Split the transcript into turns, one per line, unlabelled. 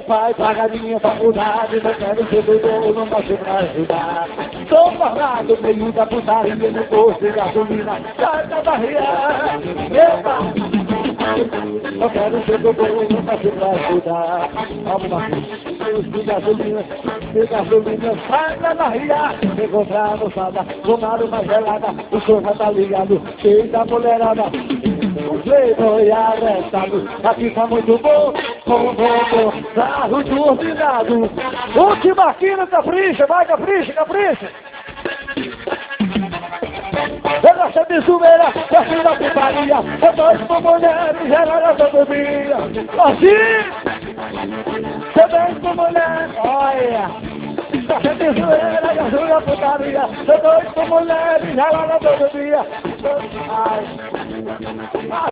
pai paga minha faculdade, não quero ser doutor, não posso pra ajudar. Tô formado, meio da putaria, no posto de gasolina, sai da barriga. Epa! Eu quero ser doutor, não posso pra ajudar. Vamos lá, posto de gasolina, sai da barriga. Encontrar a moçada, tomar uma gelada, o senhor já tá ligado, cheio da mulherada. O playboy arrestado, aqui tá muito bom, bom, carro turbinado. Última aqui no Capricha, vai Capricha. Eu gosto de zoeira, gosto da putaria, eu gosto com mulheres, ela todo dia. Assim, também com mulher, olha. Gosto de zoeira, gosto da putaria, eu gosto com mulheres, ela todo dia. Ai.